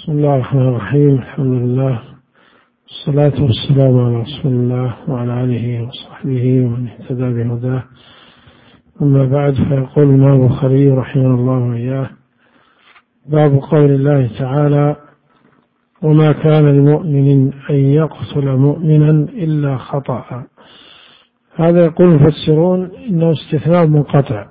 بسم الله الرحمن الرحيم. الحمد لله والصلاة والسلام على رسول الله وعلى آله وصحبه ومن اهتدى بهداه. أما بعد، فيقول الإمام البخاري رحمه الله وإياه: باب قول الله تعالى: وما كان لمؤمن أن يقتل مؤمنا إلا خطأ. هذا يقول المفسرون إنه استثناء منقطع،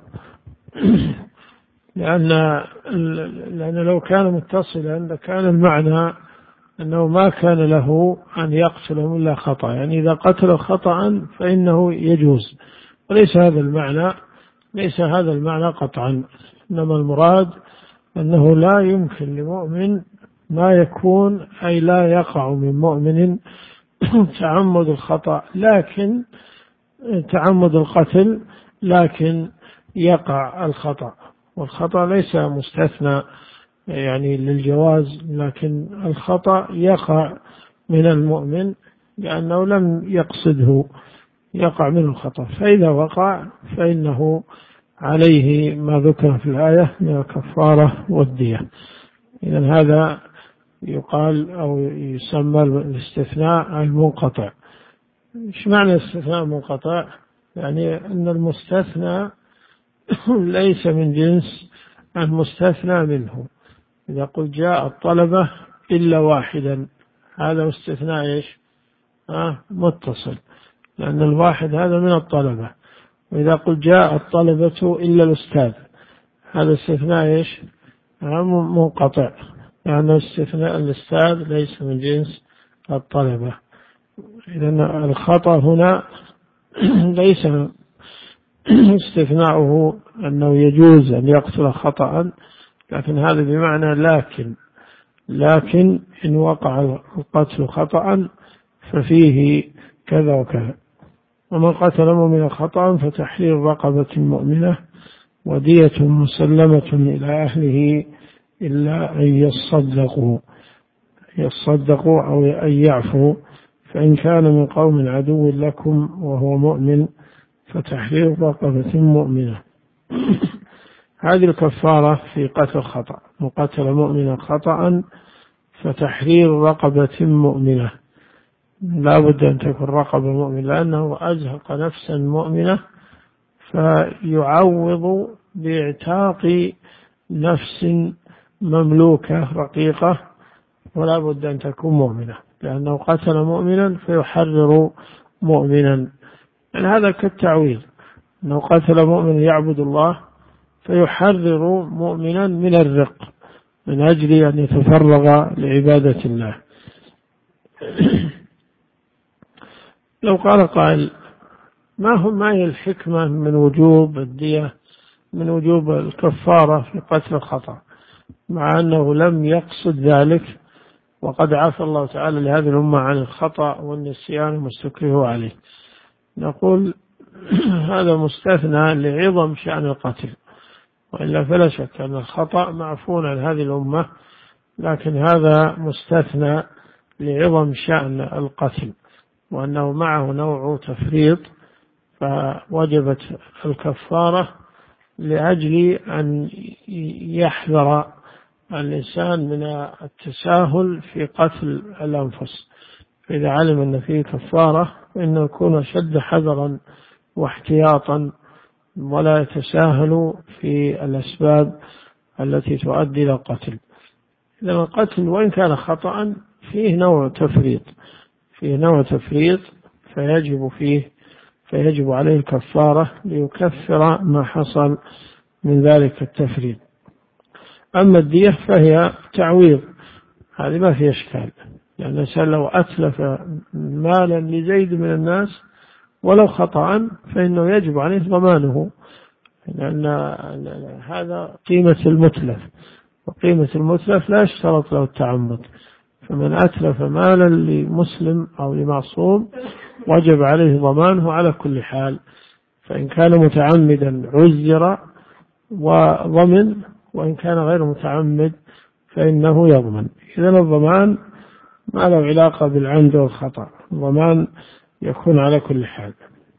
لأن لو كان متصلا لكان المعنى أنه ما كان له أن يقتلهم إلا خطأ، يعني إذا قتل خطأ فإنه يجوز، وليس هذا المعنى قطعا. إنما المراد أنه لا يمكن لمؤمن ما يكون، أي لا يقع من مؤمن تعمد الخطأ، لكن تعمد القتل، لكن يقع الخطأ، والخطأ ليس مستثنى يعني للجواز، لكن الخطأ يقع من المؤمن لأنه لم يقصده، يقع منه الخطأ، فإذا وقع فإنه عليه ما ذكر في الآية من الكفارة والدية. إذن هذا يقال أو يسمى الاستثناء المنقطع. إيش معنى الاستثناء المنقطع؟ يعني أن المستثنى ليس من جنس المستثنى منه. إذا قلت جاء الطلبة إلا واحدا، هذا استثناء إيش؟ متصل، لأن الواحد هذا من الطلبة. وإذا قلت جاء الطلبة إلا الأستاذ، هذا استثناء إيش؟ منقطع، لأن استثناء الأستاذ ليس من جنس الطلبة. إذن الخطأ هنا ليس استثناؤه أنه يجوز أن يقتل خطأ، لكن هذا بمعنى لكن إن وقع القتل خطأ ففيه كذا وكذا. ومن قتل مؤمنا خطأ فتحرير رقبة مؤمنة ودية مسلمة إلى أهله إلا أن يصدقوا أو أن يعفوا، فإن كان من قوم عدو لكم وهو مؤمن فتحرير رقبة مؤمنة. هذه الكفارة في قتل خطأ، وقتل مؤمنا خطأ فتحرير رقبة مؤمنة، لا بد أن تكون رقبة مؤمنة، لأنه أزهق نفسا مؤمنة فيعوض باعتاق نفس مملوكة رقيقة، ولا بد أن تكون مؤمنة، لأنه قتل مؤمنا فيحرر مؤمنا. يعني هذا كالتعويض، أنه قتل مؤمنا يعبد الله فيحرر مؤمنا من الرق من أجل أن يتفرغ لعبادة الله. لو قال قائل: ما هي الحكمة من وجوب الدية، من وجوب الكفارة في قتل الخطأ، مع أنه لم يقصد ذلك، وقد عفى الله تعالى لهذه الأمة عن الخطأ والنسيان وما استكرهوا عليه؟ نقول: هذا مستثنى لعظم شأن القتل، وإلا فلا شك أن الخطأ معفو عن هذه الأمة، لكن هذا مستثنى لعظم شأن القتل، وأنه معه نوع تفريط، فوجبت الكفارة لأجل أن يحذر الإنسان من التساهل في قتل الأنفس، فإذا علم أن فيه كفارة فإنه يكون أشد حذرا واحتياطا، ولا يتساهل في الأسباب التي تؤدي إلى القتل. إذا القتل وإن كان خطأ فيه نوع تفريط فيجب عليه الكفارة ليكفر ما حصل من ذلك التفريط. أما الدية فهي تعويض، هذه ما فيها إشكال، لأن الإنسان لو أتلف مالا لزيد من الناس ولو خطأ فإنه يجب عليه ضمانه، لأن هذا قيمة المتلف، وقيمة المتلف لا يشترط له التعمد، فمن أتلف مالا لمسلم أو لمعصوم وجب عليه ضمانه على كل حال، فإن كان متعمدا عزر وضمن، وإن كان غير متعمد فإنه يضمن. إذن الضمان ما له علاقة بالعمد والخطأ، الضمان يكون على كل حال.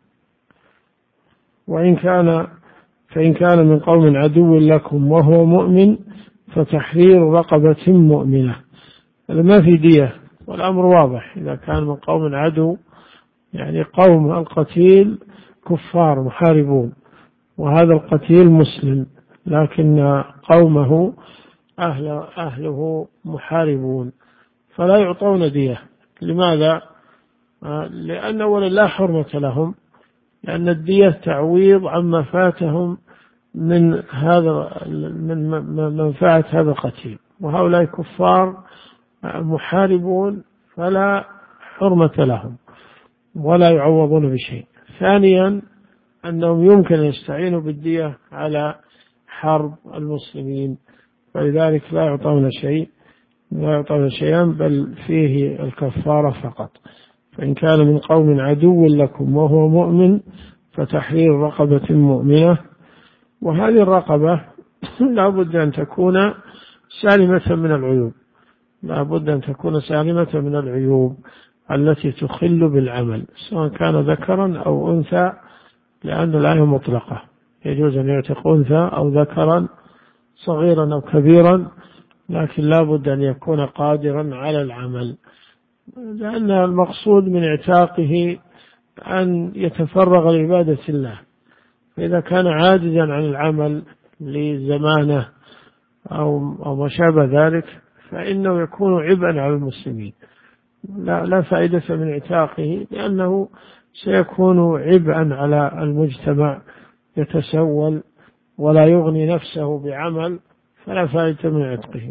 فإن كان من قوم عدو لكم وهو مؤمن فتحرير رقبة مؤمنة. هذا ما في دية، والأمر واضح. إذا كان من قوم عدو، يعني قوم القتيل كفار محاربون، وهذا القتيل مسلم، لكن قومه أهله محاربون، فلا يعطون دية. لماذا؟ لأن أولا لا حرمة لهم، لأن الدية تعويض عما فاتهم من هذا، من منفعة هذا القتيل، وهؤلاء كفار محاربون فلا حرمة لهم ولا يعوضون بشيء. ثانيا أنهم يمكن أن يستعينوا بالدية على حرب المسلمين، فلذلك لا يعطون شيئا، بل فيه الكفارة فقط. فإن كان من قوم عدو لكم وهو مؤمن فتحرير رقبة مؤمنة، وهذه الرقبة لا بد أن تكون سالمة من العيوب، لا بد أن تكون سالمة من العيوب التي تخل بالعمل، سواء كان ذكرا أو أنثى، لأن الآية مطلقة، يجوز أن يعتق أنثى أو ذكرا صغيرا أو كبيرا، لكن لا بد أن يكون قادرا على العمل، لأن المقصود من اعتاقه أن يتفرغ لعبادة الله. فإذا كان عاجزا عن العمل لزمانه أو ما شابه ذلك، فإنه يكون عبئا على المسلمين، لا فائدة من اعتاقه، لأنه سيكون عبئا على المجتمع، يتسول ولا يغني نفسه بعمل، فلا فائدة من عتقه.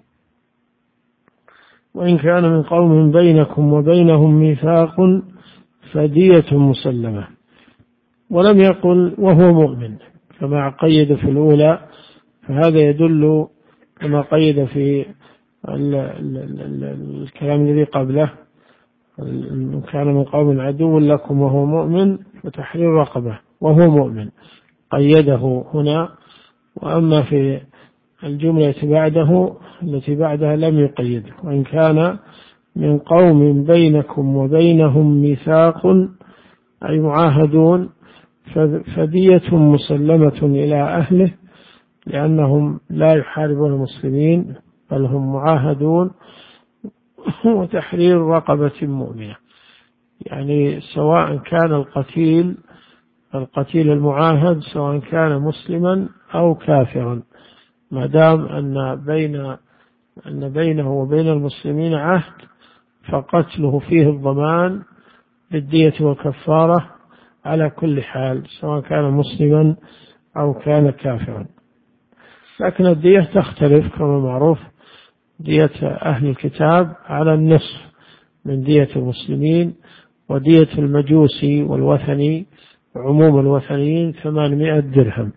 وإن كان من قوم بينكم وبينهم ميثاق فدية مسلمة، ولم يقل وهو مؤمن كما قيد في الأولى، فهذا يدل كما قيد في الكلام الذي قبله، إن كان من قوم عدو لكم وهو مؤمن فتحرير رقبة وهو مؤمن، قيده هنا. وأما في الجملة التي بعدها لم يقيد، وإن كان من قوم بينكم وبينهم ميثاق أي معاهدون فدية مسلمة إلى أهله، لأنهم لا يحاربون المسلمين بل هم معاهدون، وتحرير رقبة مؤمنة، يعني سواء كان القتيل المعاهد سواء كان مسلما أو كافرا، ما دام أن بينه وبين المسلمين عهد، فقتله فيه الضمان بالدية والكفارة على كل حال، سواء كان مسلما أو كان كافرا. لكن الدية تختلف كما معروف، دية أهل الكتاب على النصف من دية المسلمين، ودية المجوسي والوثني عموم الوثنيين 800 درهم.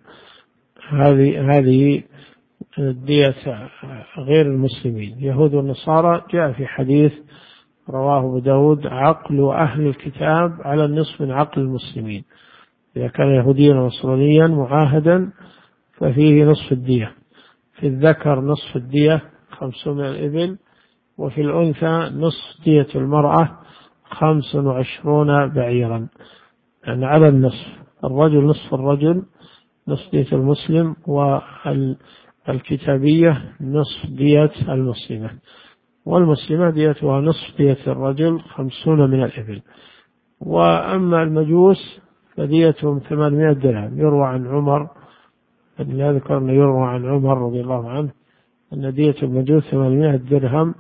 هذه دية غير المسلمين. يهود والنصارى جاء في حديث رواه أبو داود عقل أهل الكتاب على النصف من عقل المسلمين، إذا كان يهوديا ونصرانيا معاهدا ففيه نصف الدية، في الذكر نصف الدية 500 الإبل، وفي الأنثى نصف دية المرأة 25 بعيرا، يعني على النصف، الرجل نصف الرجل نصف دية المسلم، والكتابية نصف دية المسلمة، والمسلمة ديتها نصف دية الرجل 50 من الإبل. وأما المجوس فديتهم 800 درهم. يروى عن عمر، يذكر أنه يروى عن عمر رضي الله عنه أن دية المجوس 800 درهم،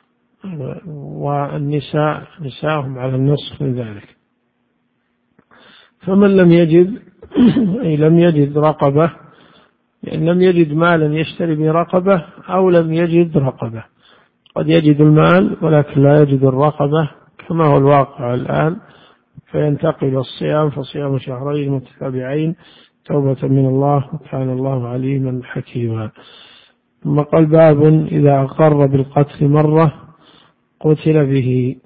والنساء نساءهم على النصف من ذلك. فمن لم يجد أي لم يجد رقبة، يعني لم يجد مالا يشتري به رقبة، أو لم يجد رقبة، قد يجد المال ولكن لا يجد الرقبة كما هو الواقع الآن، فينتقل الصيام، فصيام شهرين متتابعين توبة من الله، وكان الله عليما حكيما. ثم قال باب إذا أقر بالقتل مرة قتل به.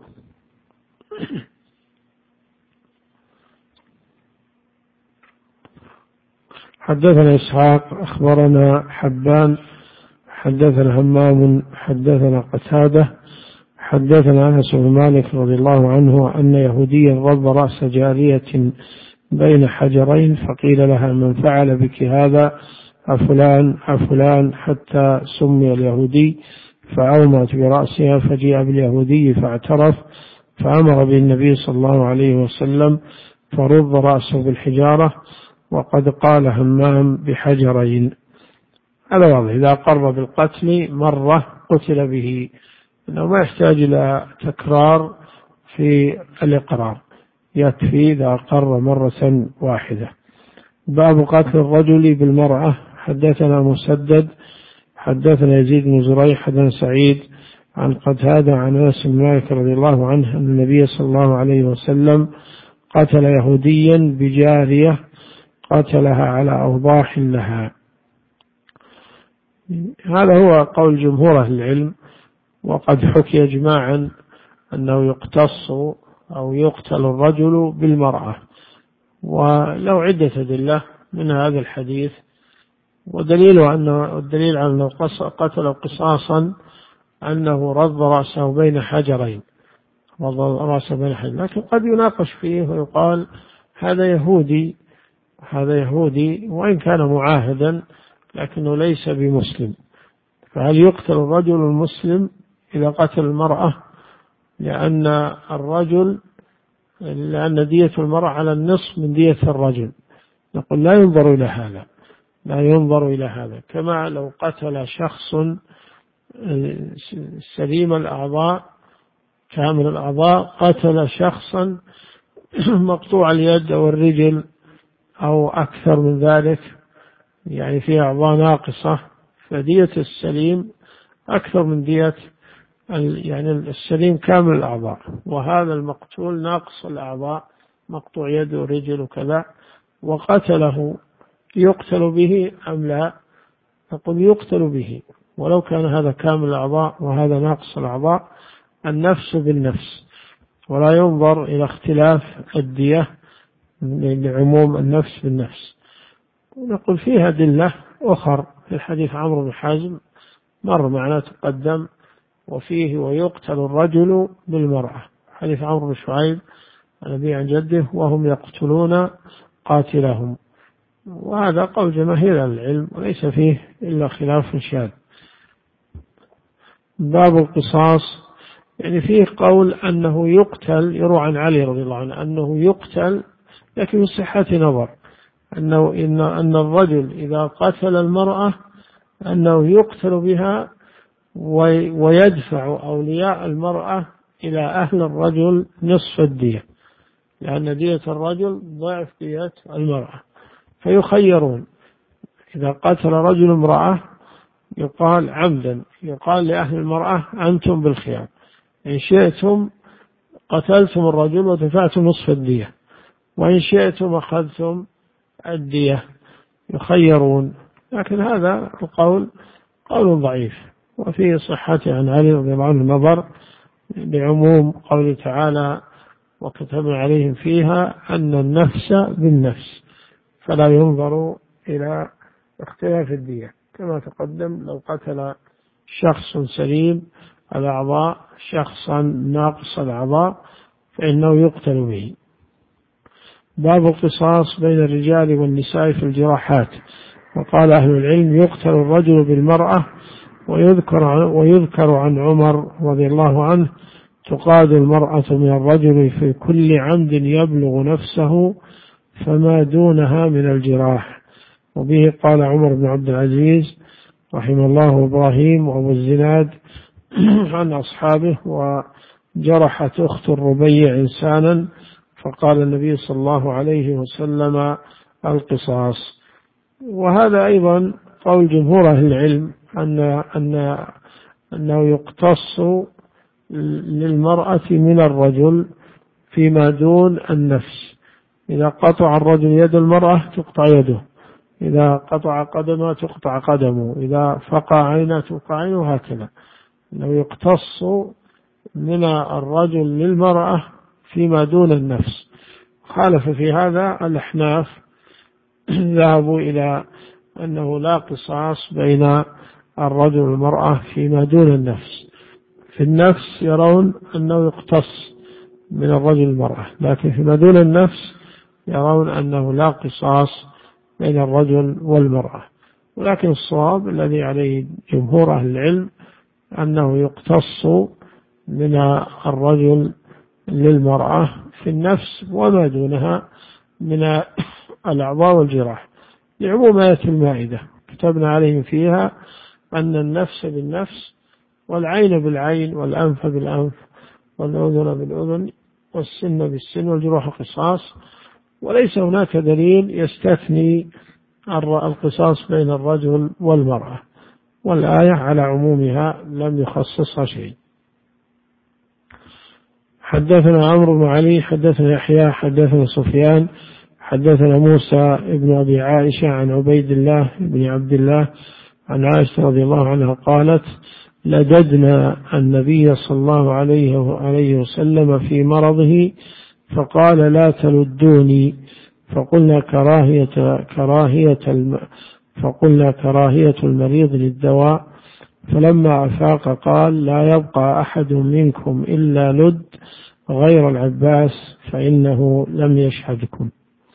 حدثنا إسحاق أخبرنا حبان حدثنا همام حدثنا قتادة حدثنا أنس بن مالك رضي الله عنه أن يهوديا رب رأس جارية بين حجرين، فقيل لها من فعل بك هذا؟ أفلان أفلان، حتى سمي اليهودي، فأومأت برأسها، فجيء باليهودي فاعترف، فأمر به النبي صلى الله عليه وسلم فرد رأسه بالحجارة، وقد قال همام بحجرين. هذا واضح، إذا قر بالقتل مرة قتل به، إنه ما يحتاج إلى تكرار في الإقرار، يكفي إذا قر مرة واحدة. باب قتل الرجل بالمرأة. حدثنا مسدد حدثنا يزيد بن زريع حدثنا سعيد عن قتادة عن أنس بن مالك رضي الله عنه أن النبي صلى الله عليه وسلم قتل يهوديا بجارية قتلها على أوضاح لها. هذا هو قول جمهور أهل العلم، وقد حكي إجماعا أنه يقتص أو يقتل الرجل بالمرأة، ولو عدة أدلة من هذا الحديث، والدليل على أنه قتل قصاصا أنه رض رأسه بين حجرين، لكن قد يناقش فيه ويقال هذا يهودي وإن كان معاهدا لكنه ليس بمسلم، فهل يقتل الرجل المسلم إذا قتل المرأة؟ لأن دية المرأة على النصف من دية الرجل. نقول لا ينظر إلى هذا، كما لو قتل شخص سليم الأعضاء كامل الأعضاء قتل شخصا مقطوع اليد أو الرجل أو أكثر من ذلك، يعني فيه أعضاء ناقصة، فدية السليم أكثر من دية يعني السليم كامل الأعضاء، وهذا المقتول ناقص الأعضاء مقطوع يد ورجل وكذا وقتله، يقتل به أم لا؟ نقول يقتل به، ولو كان هذا كامل الأعضاء وهذا ناقص الأعضاء، النفس بالنفس، ولا ينظر إلى اختلاف الدية لعموم النفس بالنفس. ونقول فيها أدلة أخر في الحديث عمرو بن حازم مر معنا تقدم، وفيه ويقتل الرجل بالمرأة، حديث عمرو بن شعيب عن أبيه عن جده وهم يقتلون قاتلهم، وهذا قول جماهير العلم وليس فيه إلا خلاف شاذ. باب القصاص، يعني فيه قول أنه يقتل، يروى عن علي رضي الله عنه أنه يقتل، لكن من صحة نظر أن الرجل إذا قتل المرأة أنه يقتل بها ويدفع أولياء المرأة إلى أهل الرجل نصف الدية، لأن دية الرجل ضعف دية المرأة، فيخيرون. إذا قتل رجل امرأة يقال عمدا، يقال لأهل المرأة أنتم بالخيار، إن شئتم قتلتم الرجل ودفعتم نصف الدية، وإن شئتم أخذتم الدية، يخيرون. لكن هذا القول قول ضعيف، وفيه صحته عن علي رضي الله عنه نظر لعموم قوله تعالى وكتبنا عليهم فيها أن النفس بالنفس، فلا ينظر إلى اختلاف الدية، كما تقدم لو قتل شخص سليم الأعضاء شخصا ناقص الأعضاء فإنه يقتل به. باب القصاص بين الرجال والنساء في الجراحات. وقال أهل العلم يقتل الرجل بالمرأة، ويذكر عن عمر رضي الله عنه تقاد المرأة من الرجل في كل عمد يبلغ نفسه فما دونها من الجراح. وبه قال عمر بن عبد العزيز رحمه الله إبراهيم وأبو الزناد عن أصحابه، وجرحت أخت الربيع إنسانا فقال النبي صلى الله عليه وسلم القصاص. وهذا أيضا قول جمهور أهل العلم أنه يقتص للمرأة من الرجل فيما دون النفس. إذا قطع الرجل يد المرأة تقطع يده، إذا قطع قدمه تقطع قدمه، إذا فقع عينه تفقع عينه، هكذا أنه يقتص من الرجل للمرأة فيما دون النفس. خالف في هذا الأحناف، ذهبوا إلى أنه لا قصاص بين الرجل والمرأة فيما دون النفس. في النفس يرون أنه يقتص من الرجل والمرأة، لكن فيما دون النفس يرون أنه لا قصاص بين الرجل والمرأة. ولكن الصواب الذي عليه جمهور أهل العلم أنه يقتص من الرجل للمرأة في النفس وما دونها من الأعضاء والجراح، لعموم آية المائدة: كتبنا عليهم فيها أن النفس بالنفس والعين بالعين والأنف بالأنف والأذن بالأذن والسن بالسن والجروح قصاص، وليس هناك دليل يستثني القصاص بين الرجل والمرأة، والآية على عمومها لم يخصصها شيء. حدثنا عمرو بن علي حدثنا يحيى حدثنا سفيان حدثنا موسى بن أبي عائشة عن عبيد الله بن عبد الله عن عائشة رضي الله عنها قالت: لددنا النبي صلى الله عليه وسلم في مرضه فقال: لا تلدوني، فقلنا كراهية المريض للدواء، فلما أفاق قال: لا يبقى أحد منكم إلا لد غير العباس فإنه لم يشهدكم.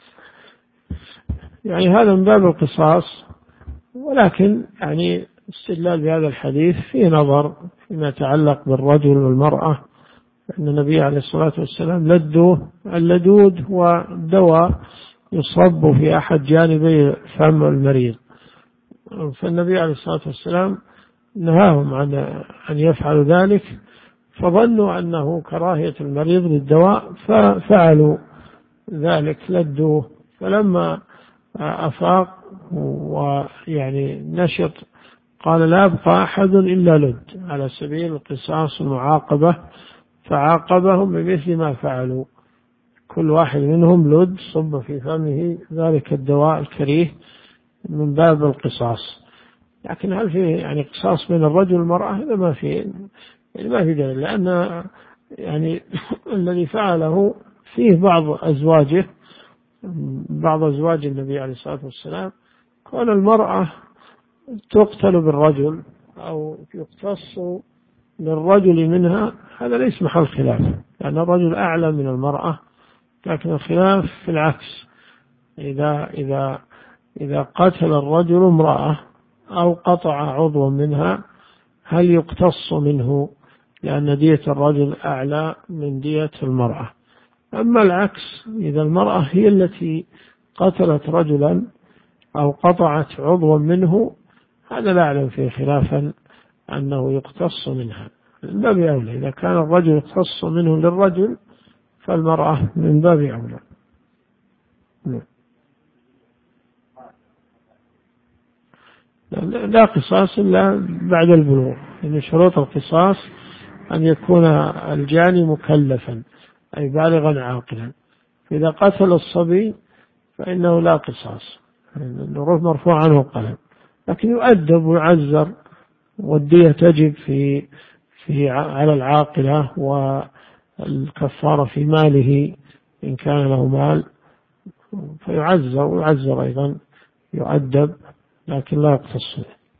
يعني هذا من باب القصاص، ولكن يعني استدلال بهذا الحديث في نظر فيما يتعلق بالرجل والمرأة، أن النبي عليه الصلاة والسلام اللدود هو دواء يصب في أحد جانبي فم المريض، فالنبي عليه الصلاة والسلام نهاهم عن أن يفعلوا ذلك، فظنوا أنه كراهية المريض للدواء ففعلوا ذلك، لدوه، فلما أفاق ويعني نشط قال: لا يبقى أحد إلا لد، على سبيل القصاص والمعاقبة، فعاقبهم بمثل ما فعلوا، كل واحد منهم لد صب في فمه ذلك الدواء الكريه من باب القصاص. لكن هل في يعني قصاص بين الرجل والمرأة؟ هذا ما في دليل، لأن يعني الذي فعله فيه بعض أزواج النبي عليه الصلاة والسلام، كون المرأة تقتل بالرجل أو يقتص للرجل منها هذا ليس محل خلاف، لأن الرجل أعلى من المرأة، لكن الخلاف في العكس: إذا قتل الرجل امرأة أو قطع عضوا منها هل يقتص منه، لأن دية الرجل أعلى من دية المرأة. أما العكس، إذا المرأة هي التي قتلت رجلا أو قطعت عضوا منه، هذا لا أعلم فيه خلافا أنه يقتص منها، من باب أولى. إذا كان الرجل يقتص منه للرجل فالمرأة من باب أولى. لا قصاص إلا بعد البلوغ، من شروط القصاص أن يكون الجاني مكلفا أي بالغا عاقلا، فإذا قتل الصبي فإنه لا قصاص، العروف مرفوع عنه القلم، لكن يؤدب ويعزر، والدية تجب على العاقلة، والكفارة في ماله إن كان له مال، ويعزر أيضا، يؤدب لكن لا يقتص.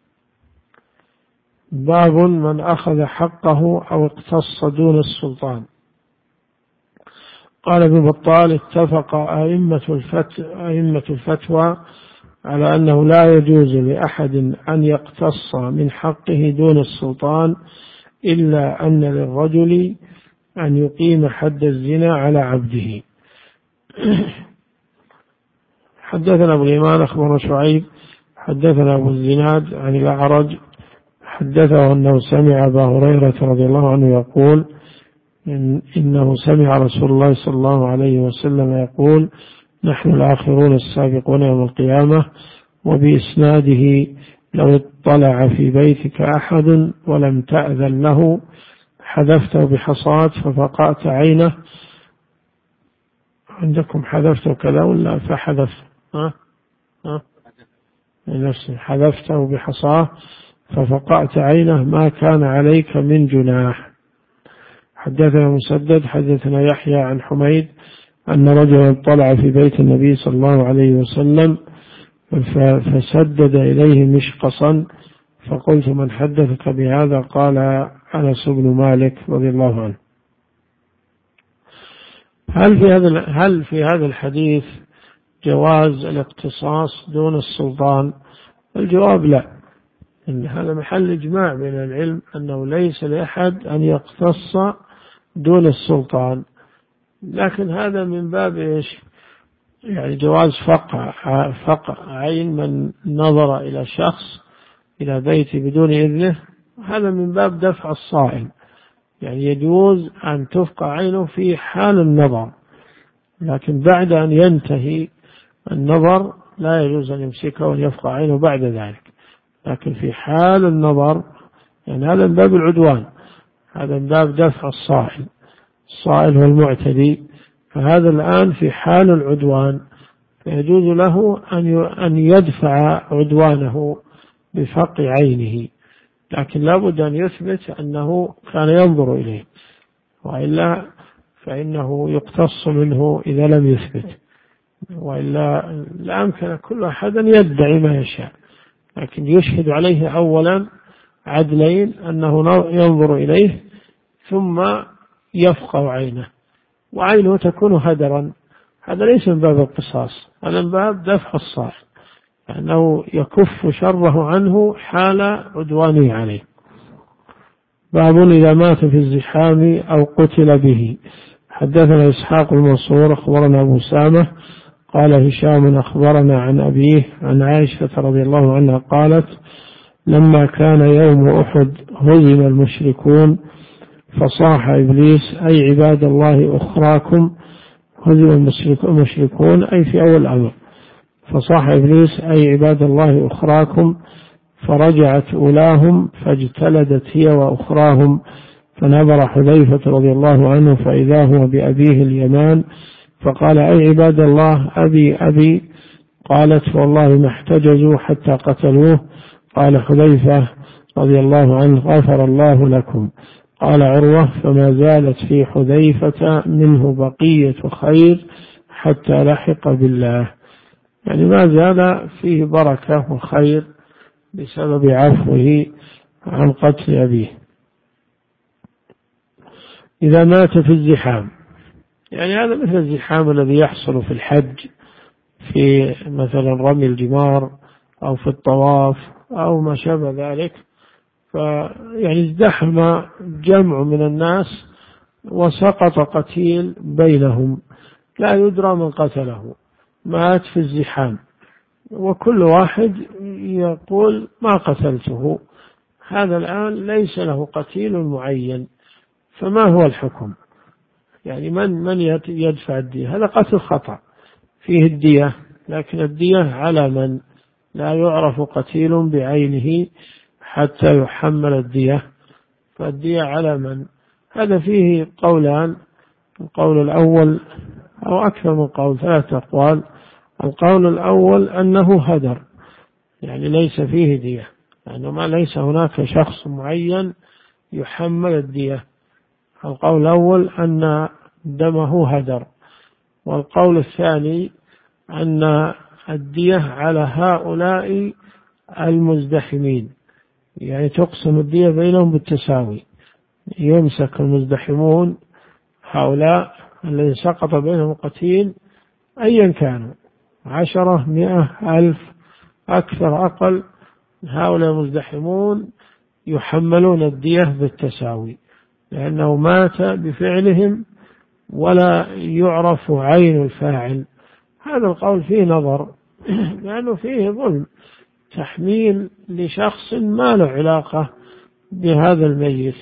باب من أخذ حقه أو اقتص دون السلطان. قال ابن بطال: اتفق أئمة الفتوى على أنه لا يجوز لأحد أن يقتص من حقه دون السلطان، إلا أن للرجل أن يقيم حد الزنا على عبده. حدثنا أبو اليمان أخبرنا شعيب حدثنا أبو الزناد عن الأعرج حدثه أنه سمع أبا هريرة رضي الله عنه يقول: إنه سمع رسول الله صلى الله عليه وسلم يقول: نحن الآخرون السابقون يوم القيامة. وبإسناده: لو اطلع في بيتك أحد ولم تأذن له حذفته بحصاة ففقأت عينه. عندكم حذفته كذا ولا فحذف؟ نفسه حذفته بحصاة ففقأت عينه ما كان عليك من جناح. حدثنا مسدد حدثنا يحيى عن حميد أن رجلا طلع في بيت النبي صلى الله عليه وسلم فسدد إليه مشقصا، فقلت: من حدثك بهذا؟ قال: أنس بن مالك رضي الله عنه. هل في هذا الحديث جواز الاقتصاص دون السلطان؟ الجواب لا، إن هذا محل إجماع بين العلم أنه ليس لأحد أن يقتص دون السلطان، لكن هذا من باب إيش؟ يعني جواز فقع عين من نظر إلى شخص إلى بيته بدون إذنه، هذا من باب دفع الصائل، يعني يجوز أن تفقع عينه في حال النظر، لكن بعد أن ينتهي النظر لا يجوز أن يمسكه وأن يفقع عينه بعد ذلك. لكن في حال النظر يعني هذا من باب العدوان، هذا من باب دفع الصائل، الصائل هو المعتدي، فهذا الآن في حال العدوان فيجوز له أن يدفع عدوانه بفقع عينه، لكن لا بد أن يثبت أنه كان ينظر إليه، وإلا فإنه يقتص منه إذا لم يثبت، وإلا لا يمكن كل أحد أن يدعي ما يشاء، لكن يشهد عليه أولا عدلين أنه ينظر إليه ثم يفقع عينه، وعينه تكون هدرا، هذا ليس من باب القصاص، هذا من باب دفع الصائل، لأنه يكف شره عنه حال عدوانه عليه. باب إذا مات في الزحام أو قتل به. حدثنا إسحاق المنصور أخبرنا أبو سامة قال هشام أخبرنا عن أبيه عن عائشة رضي الله عنها قالت لما كان يوم أحد هزم المشركون فصاح إبليس أي عباد الله أخراكم، هزم المشركون أي في أول الأمر، فصاح إبليس أي عباد الله أخراكم، فرجعت أولاهم فاجتلدت هي وأخراهم، فنظر حذيفة رضي الله عنه فإذا هو بأبيه اليمان، فقال أي عباد الله أبي أبي، قالت والله ما احتجزوا حتى قتلوه، قال حذيفة رضي الله عنه غفر الله لكم. قال عروة فما زالت في حذيفة منه بقية خير حتى لحق بالله، يعني ما زال فيه بركة وخير بسبب عفوه عن قتل أبيه. إذا مات في الزحام، يعني هذا مثل الزحام الذي يحصل في الحج في مثلا رمي الجمار أو في الطواف أو ما شابه ذلك، فيعني ازدحم جمع من الناس وسقط قتيل بينهم لا يدرى من قتله، مات في الزحام، وكل واحد يقول ما قتلته، هذا الآن ليس له قتيل معين، فما هو الحكم؟ يعني من يدفع الدية؟ هذا قتل خطأ فيه الدية، لكن الدية على من لا يعرف قتيل بعينه حتى يحمل الدية، فالدية على من؟ هذا فيه قولان، القول الأول أو أكثر من قول، ثلاثة أقوال. القول الأول أنه هدر، يعني ليس فيه دية، لأنه ما ليس هناك شخص معين يحمل الدية. القول الأول أن دمه هدر، والقول الثاني أن الدية على هؤلاء المزدحمين، يعني تقسم الدية بينهم بالتساوي، يمسك المزدحمون هؤلاء الذين سقط بينهم قتيل أيا كانوا 10 100 1000 أكثر أقل، هؤلاء المزدحمون يحملون الدية بالتساوي، لأنه مات بفعلهم ولا يعرف عين الفاعل. هذا القول فيه نظر لأنه فيه ظلم، تحميل لشخص ما له علاقة بهذا الميت،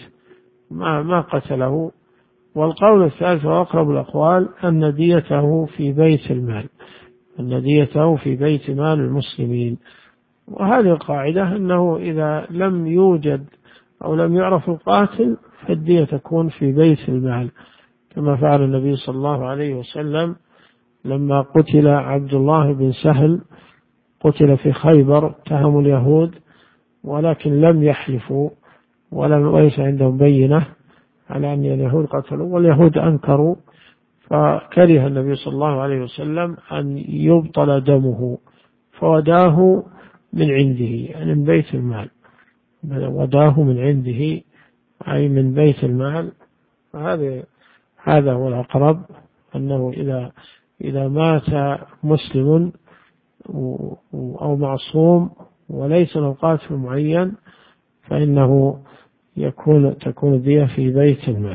ما قتله. والقول الثالث وأقرب الأقوال أن ديته في بيت المال، أن ديته في بيت مال المسلمين. وهذه القاعدة أنه إذا لم يوجد أو لم يعرف القاتل فالدية تكون في بيت المال، كما فعل النبي صلى الله عليه وسلم لما قتل عبد الله بن سهل، قتل في خيبر، اتهموا اليهود ولكن لم يحلفوا وليس عندهم بينة على أن اليهود قتلوا، واليهود أنكروا، فكره النبي صلى الله عليه وسلم أن يبطل دمه فوداه من عنده، يعني من بيت المال، وداه من عنده أي من بيت المال. هذا هو الأقرب، أنه إذا مات مسلم أو معصوم وليس له قاتل معين فإنه تكون الدية في بيت المال.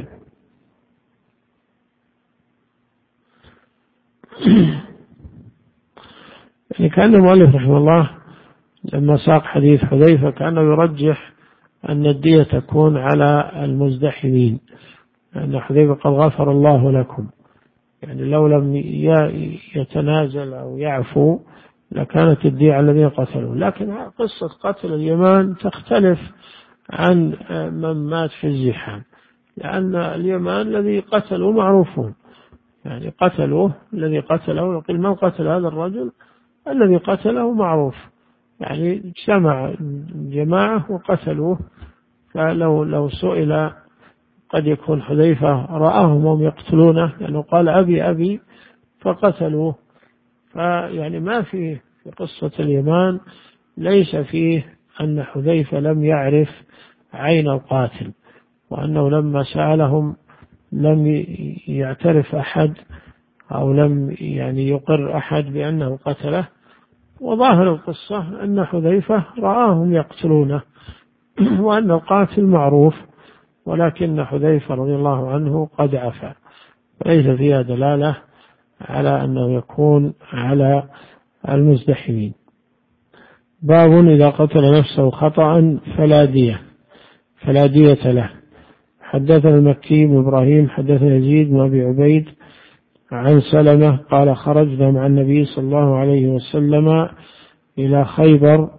يعني كان المؤلف رحمه الله لما ساق حديث حذيفة كأنه يرجح أن الدية تكون على المزدحمين، لأن حذيفة قد غفر الله لكم، يعني لو لم يتنازل أو يعفو لكانت الدية على الذين قتلوا. لكن قصة قتل اليمان تختلف عن من مات في الزحام، لأن اليمان الذي قتلوا معروفون، يعني قتلوه الذي قتله، يقول من قتل هذا الرجل الذي قتله معروف، يعني اجتمع جماعة وقتلوه. فلو سئل قد يكون حذيفة رآهم وهم يقتلونه لأنه قال أبي فقتلوه. فيعني ما في قصة اليمان ليس فيه أن حذيفة لم يعرف عين القاتل، وأنه لما سألهم لم يعترف أحد أو لم يعني يقر أحد بأنه قتله. وظاهر القصة أن حذيفة رآهم يقتلونه وأن القاتل معروف، ولكن حذيفة رضي الله عنه قد عفا، وليس فيها دلالة على أنه يكون على المزدحمين. باب إذا قتل نفسه خطأ فلا دية له. حدثنا المكي بن إبراهيم حدثنا يزيد بن أبي عبيد عن سلمة قال خرجنا مع النبي صلى الله عليه وسلم إلى خيبر،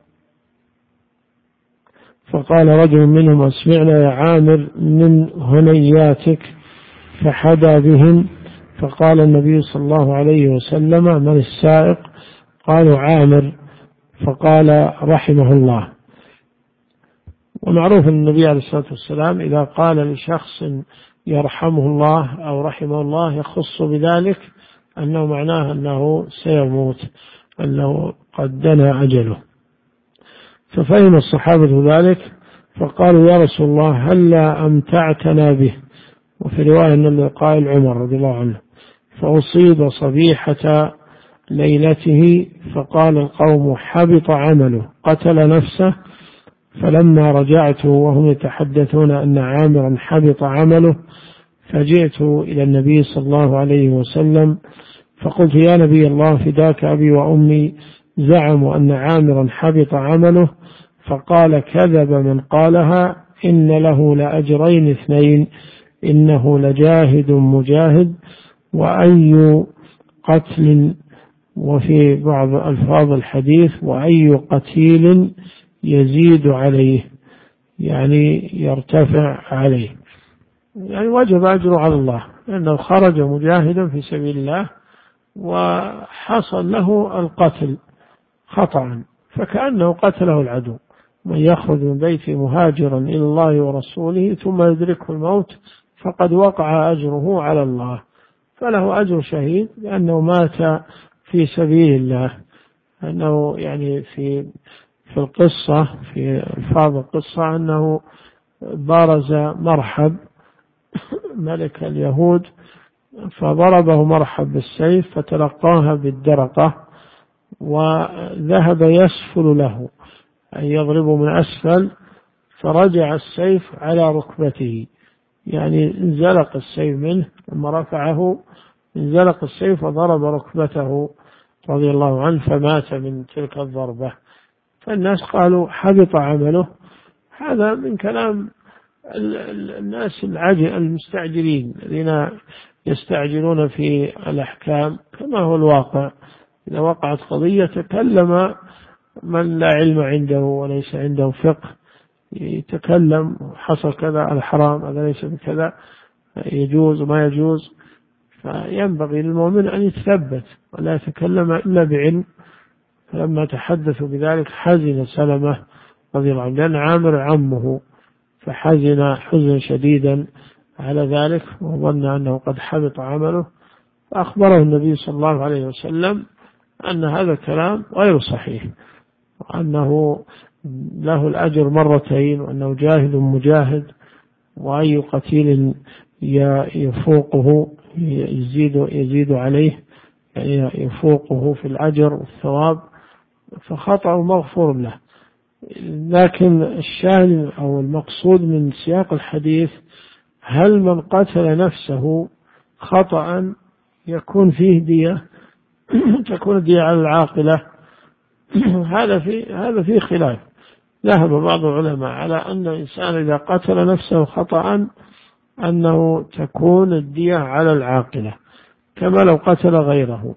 فقال رجل منهم أسمعنا يا عامر من هنياتك، فحدا بهم، فقال النبي صلى الله عليه وسلم من السائق؟ قالوا عامر، فقال رحمه الله. ومعروف أن النبي عليه الصلاة والسلام إذا قال لشخص يرحمه الله أو رحمه الله يخص بذلك أنه معناه أنه سيموت، أنه قد دنا أجله. ففهم الصحابة ذلك فقالوا يا رسول الله هلا أمتعتنا به. وفي رواية أن القائل عمر رضي الله عنه. فأصيب صبيحة ليلته فقال القوم حبط عمله قتل نفسه. فلما رجعت وهم يتحدثون أن عامرا حبط عمله فجئت إلى النبي صلى الله عليه وسلم فقلت يا نبي الله فداك أبي وأمي زعموا أن عامرا حبط عمله. فقال كذب من قالها إن له لأجرين اثنين إنه لجاهد مجاهد وأي قتل، وفي بعض ألفاظ الحديث وأي قتيل يزيد عليه يعني يرتفع عليه، يعني وجب أجر على الله لأنه خرج مجاهدا في سبيل الله وحصل له القتل خطأ فكأنه قتله العدو. من يخرج من بيته مهاجرا إلى الله ورسوله ثم يدركه الموت فقد وقع أجره على الله، فله أجر شهيد لأنه مات في سبيل الله. أنه يعني في القصة في ألفاظ القصة أنه بارز مرحب ملك اليهود فضربه مرحب بالسيف فتلقاها بالدرقة وذهب يسفل له أي يضربه من أسفل، فرجع السيف على ركبته، يعني انزلق السيف منه لما رفعه انزلق السيف وضرب ركبته رضي الله عنه فمات من تلك الضربة. فالناس قالوا حبط عمله. هذا من كلام الناس المستعجلين الذين يستعجلون في الأحكام كما هو الواقع. إذا وقعت قضية تكلم من لا علم عنده وليس عنده فقه، يتكلم حصل كذا الحرام هذا ليس بكذا يجوز وما يجوز. فينبغي للمؤمن أن يتثبت ولا يتكلم إلا بعلم. فلما تحدثوا بذلك حزن سلمة رضي الله عنه لأن عامر عمه، فحزن حزنا شديدا على ذلك وظن أنه قد حبط عمله. فأخبره النبي صلى الله عليه وسلم أن هذا الكلام غير صحيح وأنه له الأجر مرتين وأنه جاهد مجاهد وأي قتيل يفوقه يزيد عليه يعني يفوقه في الأجر والثواب فخطأه مغفور له. لكن الشاهد أو المقصود من سياق الحديث هل من قتل نفسه خطأ يكون فيه دية تكون دية على العاقلة؟ هذا فيه خلاف. ذهب بعض العلماء على أن الإنسان إذا قتل نفسه خطأ أنه تكون الدية على العاقلة كما لو قتل غيره،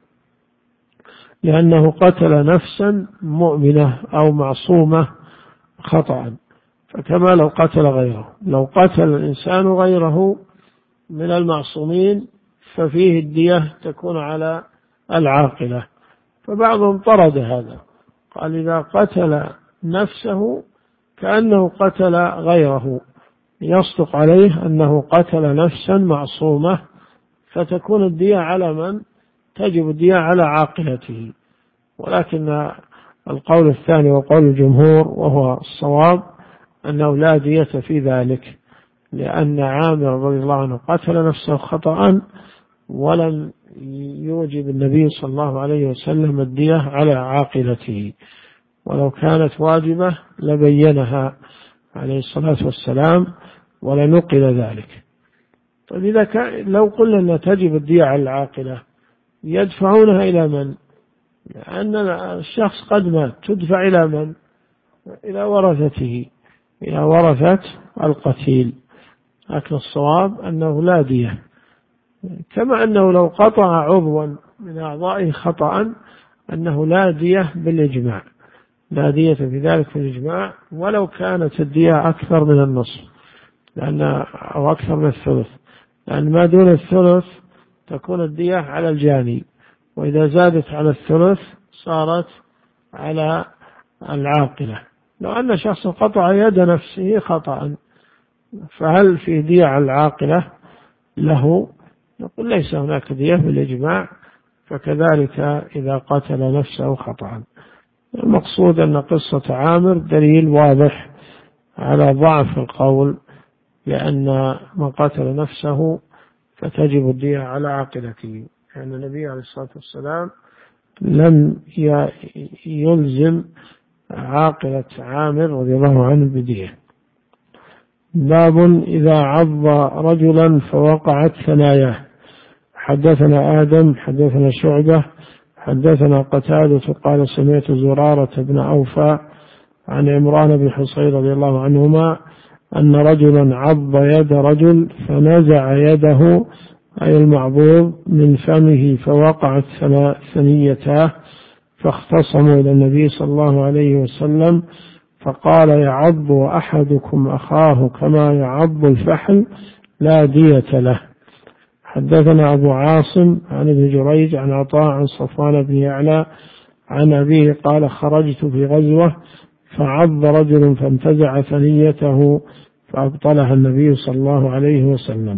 لأنه قتل نفسا مؤمنة أو معصومة خطأ، فكما لو قتل غيره. لو قتل الإنسان غيره من المعصومين ففيه الدية تكون على العاقلة. فبعضهم طرد هذا، قال إذا قتل نفسه كأنه قتل غيره، يصدق عليه أنه قتل نفسا معصومة، فتكون الدية على من؟ تجب الدية على عاقلته. ولكن القول الثاني وقول الجمهور وهو الصواب أنه لا دية في ذلك، لأن عامر رضي الله عنه قتل نفسه خطأ ولم يوجب النبي صلى الله عليه وسلم الدية على عاقلته، ولو كانت واجبة لبينها عليه الصلاة والسلام ولنقل ذلك. طيب إذا لو قلنا أن تجب الدية على العاقلة يدفعونها إلى من؟ لأن الشخص قد مات، تدفع إلى من؟ إلى ورثته، إلى ورثة القتيل. لكن الصواب أنه لا دية، كما أنه لو قطع عضوا من أعضائه خطأ أنه لا دية بالإجماع، لا دية في ذلك في الإجماع، ولو كانت الدية أكثر من النصف أو أكثر من الثلث، لأن ما دون الثلث تكون الدية على الجاني، وإذا زادت على الثلث صارت على العاقلة. لو أن شخص قطع يد نفسه خطأ فهل في دية على العاقلة له؟ نقول ليس هناك دية بالإجماع، فكذلك إذا قتل نفسه خطأ. المقصود أن قصة عامر دليل واضح على ضعف القول، لأن من قتل نفسه فتجب الدية على عاقلته، لأن النبي عليه الصلاة والسلام لم يلزم عاقلة عامر رضي الله عنه بدية. باب إذا عض رجلا فوقعت ثناياه. حدثنا آدم حدثنا شعبة حدثنا قتادة قال سمعت زرارة بن أوفى عن عمران بن حصين رضي الله عنهما أن رجلا عض يد رجل فنزع يده أي المعضوض من فمه فوقعت ثنيتاه، فاختصموا إلى النبي صلى الله عليه وسلم فقال يعض أحدكم أخاه كما يعض الفحل لا دية له. حدثنا أبو عاصم عن ابن جريج عن عطاء عن صفوان بن يعلى عن أبيه قال خرجت في غزوة فعض رجل فانتزع ثنيته فأبطلها النبي صلى الله عليه وسلم.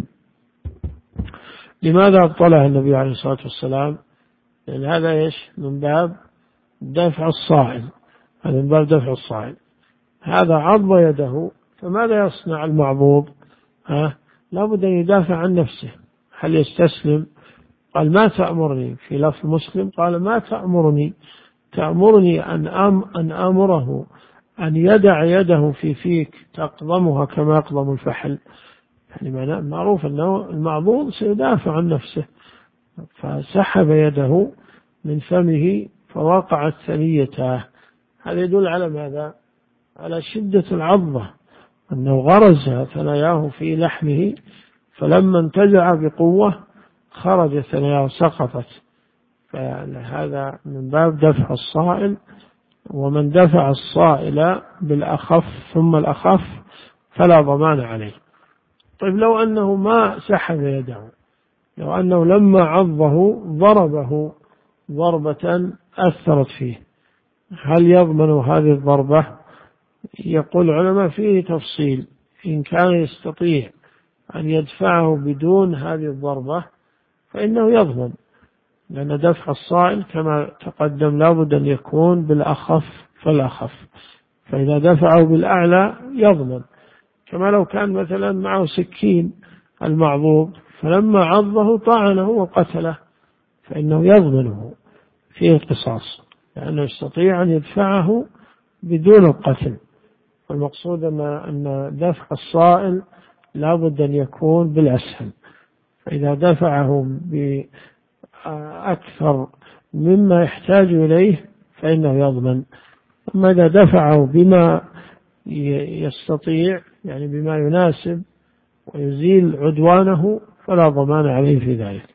لماذا أبطلها النبي عليه الصلاة والسلام؟ لأن هذا إيش؟ من باب دفع الصائل، هذا من باب دفع الصائل. هذا عض يده، فماذا يصنع المعضوض؟ لابد أن يدافع عن نفسه. هل يستسلم؟ قال ما تأمرني، في لفظ مسلم قال ما تأمرني أن أمره أن يدع يده في فيك تقضمها كما يقضم الفحل. يعني معروف أنه المعضوض سيدافع عن نفسه، فسحب يده من فمه فوقعت ثنيته. هذا يدل على ماذا؟ على شدة العضة، أنه غرز ثناياه في لحمه، فلما انتزع بقوة خرج ثناياه سقطت. فهذا من باب دفع الصائل، ومن دفع الصائل بالأخف ثم الأخف فلا ضمان عليه. طيب لو أنه ما سحب يده، لو أنه لما عضه ضربه ضربة أثرت فيه، هل يضمن هذه الضربة؟ يقول العلماء فيه تفصيل. إن كان يستطيع أن يدفعه بدون هذه الضربة فإنه يضمن، لأن دفع الصائل كما تقدم لابد أن يكون بالأخف فالأخف، فإذا دفعه بالأعلى يضمن. كما لو كان مثلا معه سكين المعضوض فلما عضه طعنه وقتله فإنه يضمنه، فيه قصاص. لأنه يستطيع أن يدفعه بدون القتل. والمقصود أن دفع الصائل لا بد أن يكون بالأسهل، فإذا دفعه بأكثر مما يحتاج إليه فإنه يضمن. أما إذا دفعه بما يستطيع، يعني بما يناسب ويزيل عدوانه، فلا ضمان عليه في ذلك.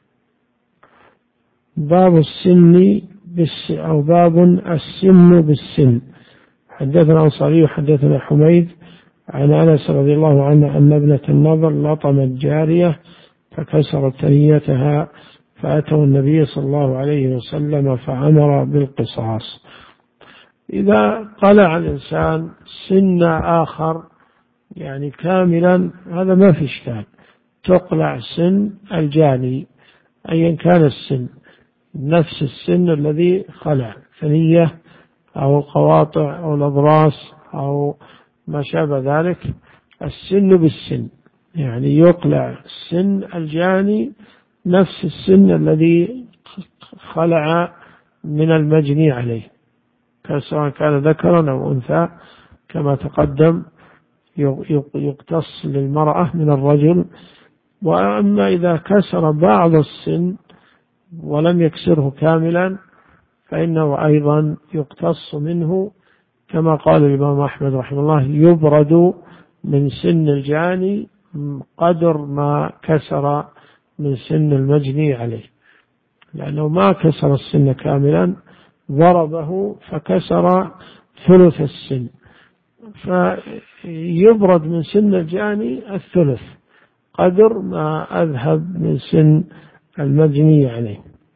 باب السن أو باب السن بالسن. حدثنا الأنصاري وحدثنا حميد عن أنس رضي الله عنه أن ابنة النضر لطمت جارية فكسرت ثنيتها، فأتوا النبي صلى الله عليه وسلم فأمر بالقصاص. إذا قلع الإنسان سن آخر يعني كاملا هذا ما في إشكال، تقلع سن الجاني أيا كان السن، نفس السن الذي خلع، ثنية أو القواطع أو الأضراس أو ما شابه ذلك. السن بالسن يعني يقلع سن الجاني نفس السن الذي خلع من المجني عليه، سواء كان ذكرا أو أنثى كما تقدم، يقتص للمرأة من الرجل. وأما إذا كسر بعض السن ولم يكسره كاملا فإنه أيضا يقتص منه، كما قال الإمام أحمد رحمه الله: يبرد من سن الجاني قدر ما كسر من سن المجني عليه، لأنه ما كسر السن كاملا، ضربه فكسر ثلث السن، فيبرد من سن الجاني الثلث قدر ما أذهب من سن المجني عليه.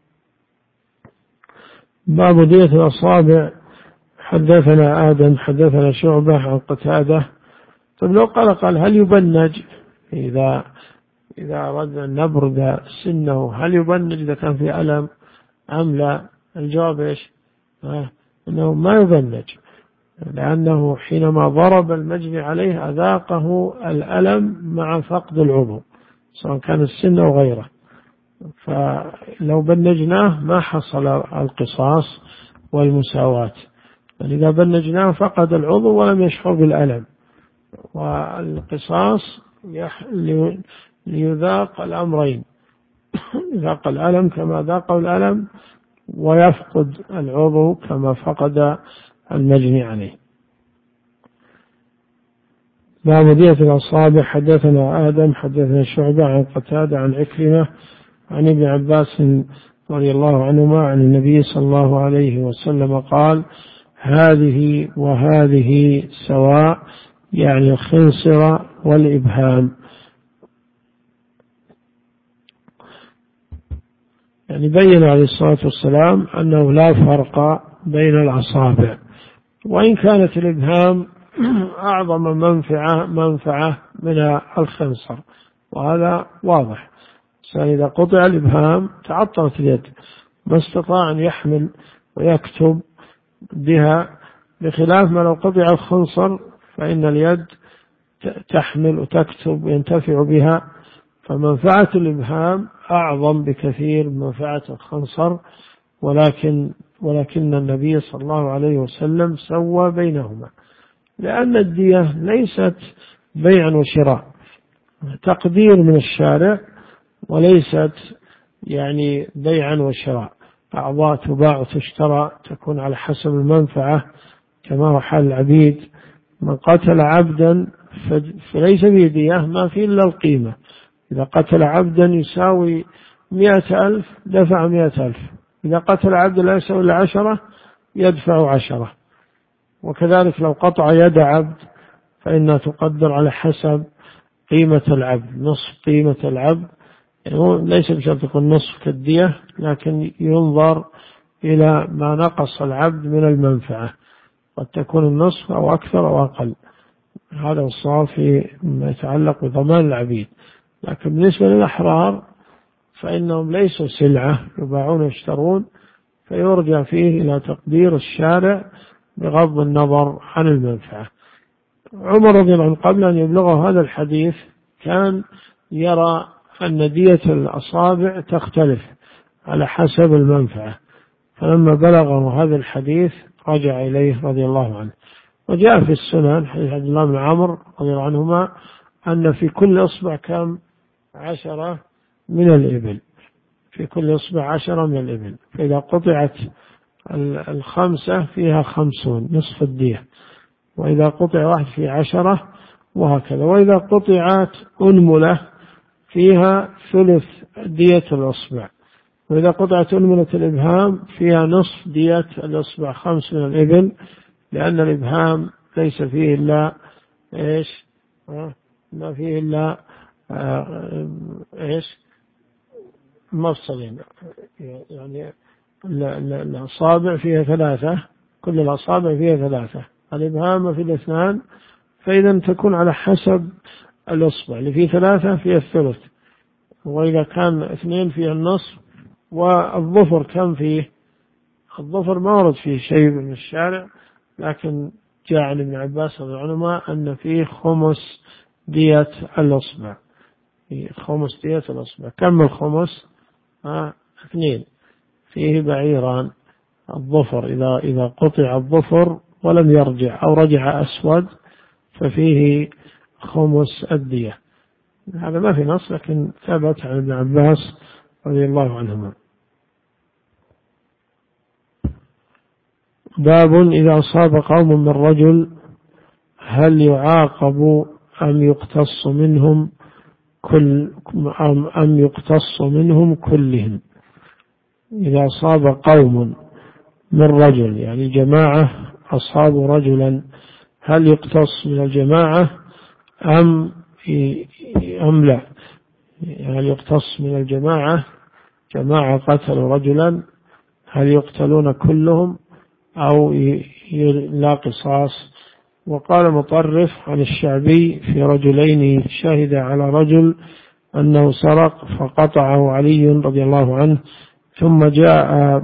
باب دية الأصابع. حدثنا آدم حدثنا شعبة عن قتادة. طيب لو قال هل يبنج إذا أردنا أن نبرد سنه، هل يبنج إذا كان في ألم أم لا؟ الجواب إيش؟ أنه ما يبنج، لأنه حينما ضرب المجني عليه أذاقه الألم مع فقد العضو سواء كان السن أو غيره، فلو بنجناه ما حصل القصاص والمساواة. إذا بنجناه فقد العضو ولم يشعر بالألم، والقصاص ليذاق الأمرين، يذاق الألم كما ذاقه الألم، ويفقد العضو كما فقد المجني عليه. باب دية الأصابع. حدثنا آدم حدثنا شعبة عن قتادة عن عكرمة عن ابن عباس رضي الله عنهما عن النبي صلى الله عليه وسلم قال: هذه وهذه سواء، يعني الخنصر والإبهام. يعني بين عليه الصلاة والسلام أنه لا فرق بين الأصابع، وإن كانت الإبهام أعظم منفعة من الخنصر، وهذا واضح. إذا قطع الإبهام تعطلت اليد، ما استطاع أن يحمل ويكتب بها، بخلاف ما لو قطع الخنصر فإن اليد تحمل وتكتب وينتفع بها، فمنفعة الإبهام أعظم بكثير من منفعة الخنصر. ولكن النبي صلى الله عليه وسلم سوى بينهما، لأن الدية ليست بيع وشراء، تقدير من الشارع، وليست يعني بيعا وشراء، أعضاء تباع وتشترى، تكون على حسب المنفعة كما هو حال العبيد. من قتل عبدا فليس به دية، ما فيه إلا القيمة. إذا قتل عبدا يساوي 100,000 دفع 100,000، إذا قتل عبدا لا يساوي إلا 10 يدفع 10. وكذلك لو قطع يد عبد فإنها تقدر على حسب قيمة العبد، نصف قيمة العبد، يعني ليس بشرط يكون نصف كالدية، لكن ينظر إلى ما نقص العبد من المنفعة، قد تكون النصف أو أكثر أو أقل. هذا الصواب فيما يتعلق بضمان العبيد. لكن بالنسبة للأحرار فإنهم ليسوا سلعة يباعون ويشترون، فيرجع فيه إلى تقدير الشارع بغض النظر عن المنفعة. عمر رضي الله عنه قبل أن يبلغه هذا الحديث كان يرى أن دية الأصابع تختلف على حسب المنفعة، فلما بلغه هذا الحديث رجع إليه رضي الله عنه. وجاء في السنن حديث عبد الله بن عمرو رضي الله عنهما أن في كل إصبع كم 10 من الإبل، في كل إصبع 10 من الإبل، فإذا قطعت 5 فيها 50 نصف الدية، وإذا قطع واحد في 10 وهكذا. وإذا قطعت أنملة فيها ثلث دية الإصبع، وإذا قطعت أنملة الإبهام فيها نصف دية الإصبع 5 من الإبل، لأن الإبهام ليس فيه إلا إيش؟ ما فيه إلا إيش؟ مفصلين، يعني الأصابع فيها 3، كل الأصابع فيها 3، الإبهام في 2، فإذا تكون على حسب الإصبع، اللي فيه 3 فيه الثلث، وإذا كان 2 فيه النصف. والظفر كم فيه؟ الظفر ما ورد فيه شيء من الشارع، لكن جاء عن ابن عباس رضي الله عنهما أن فيه 5 دية الإصبع، 5 دية الإصبع. كم الخمس؟ 2، فيه بعيران. الظفر إذا قطع الظفر ولم يرجع أو رجع أسود ففيه 5 الدية. هذا ما في نص، لكن ثبت عن ابن عباس رضي الله عنهما. باب إذا أصاب قوم من رجل هل يعاقب أم يقتص منهم كلهم. إذا أصاب قوم من رجل، يعني جماعة أصابوا رجلا، هل يقتص من الجماعة أم لا؟ هل يقتص من الجماعة، جماعة قتلوا رجلا، هل يقتلون كلهم أو لا قصاص؟ وقال مطرف عن الشعبي في رجلين شهد على رجل أنه سرق فقطعه علي رضي الله عنه، ثم جاء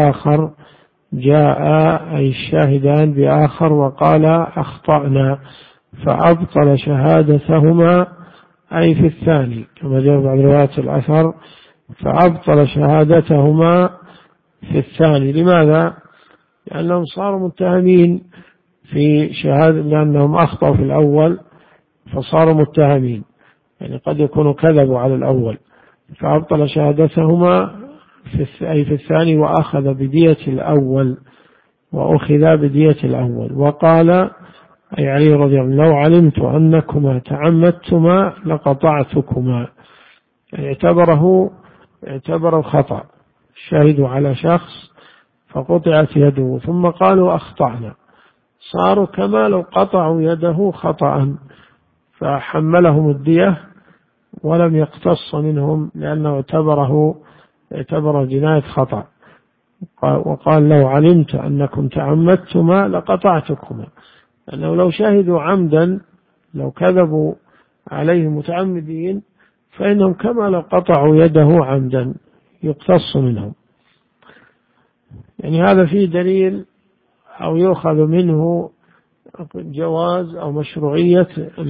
أي الشاهدان بآخر وقال أخطأنا، فأبطل شهادتهما، أي في الثاني كما جاء بعض روايات الأثر، فأبطل شهادتهما في الثاني. لماذا؟ لأنهم صاروا متهمين في شهادة، لأنهم أخطأوا في الأول فصاروا متهمين، يعني قد يكونوا كذبوا على الأول، فأبطل شهادتهما أي في الثاني، وأخذ بدية الأول، وأخذ بدية الأول. وقال أي علي رضي الله عنه لو علمت أنكما تعمدتما لقطعتكما، يعني اعتبروا خطأ، شهدوا على شخص فقطعت يده ثم قالوا أخطأنا، صاروا كما لو قطعوا يده خطأ، فحملهم الدية ولم يقتص منهم، لأنه اعتبر جناية خطأ. وقال لو علمت أنكم تعمدتما لقطعتكما، لأنه لو شهدوا عمدا، لو كذبوا عليه متعمدين، فإنهم كما لو قطعوا يده عمدا يقتص منهم. يعني هذا فيه دليل أو يؤخذ منه جواز أو مشروعية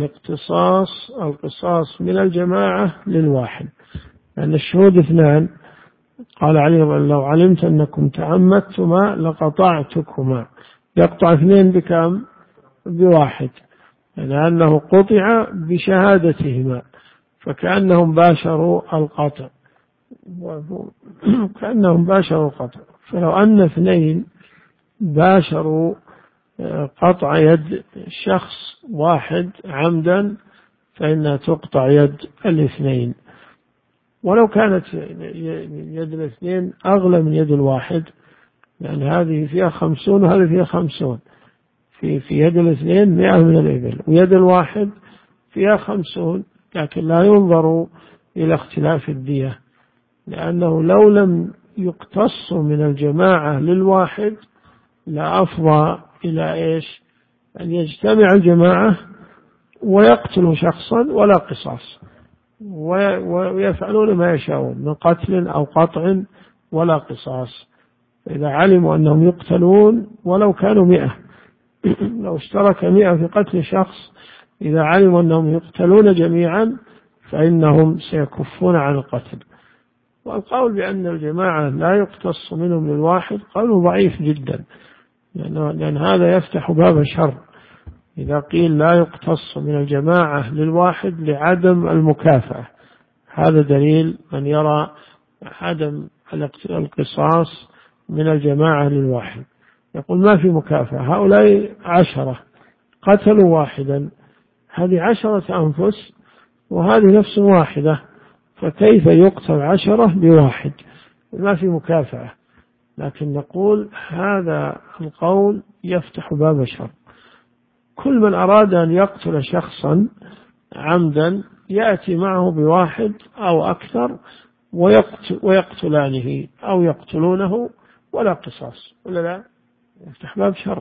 القصاص من الجماعة للواحد، لأن الشهود 2. قال علي لو علمت أنكم تعمدتما لقطعتكما، يقطع 2 بكم؟ ب1، لأنه قطع بشهادتهما، فكأنهم باشروا القطع، فلو أن 2 باشروا قطع يد شخص واحد عمدا فإنها تقطع يد 2، ولو كانت يد 2 أغلى من يد 1، لأن هذه فيها 50 وهذه فيها 50، في يد 2 100 من الإبل، ويد 1 فيها 50، لكن لا ينظر إلى اختلاف الدية، لأنه لو لم يقتص من الجماعة للواحد لأفضى إلى إيش؟ أن يجتمع الجماعة ويقتلوا شخصا ولا قصاص، ويفعلون ما يشاءون من قتل أو قطع ولا قصاص. إذا علموا أنهم يقتلون ولو كانوا 100 لو اشترك 100 في قتل شخص، إذا علموا أنهم يقتلون جميعا فإنهم سيكفون عن القتل. والقول بأن الجماعة لا يقتص منهم للواحد قول ضعيف جدا، لأن هذا يفتح باب الشر. إذا قيل لا يقتص من الجماعة للواحد لعدم المكافأة، هذا دليل من يرى عدم القصاص من الجماعة للواحد، يقول ما في مكافأة، هؤلاء 10 قتلوا واحدا، هذه 10 أنفس وهذه نفس واحدة، فكيف يقتل 10 بواحد؟ ما في مكافأة. لكن نقول هذا القول يفتح باب الشر. كل من أراد أن يقتل شخصا عمدا يأتي معه بواحد أو أكثر ويقتلانه أو يقتلونه ولا قصاص، ولا لا؟ يفتح باب شر.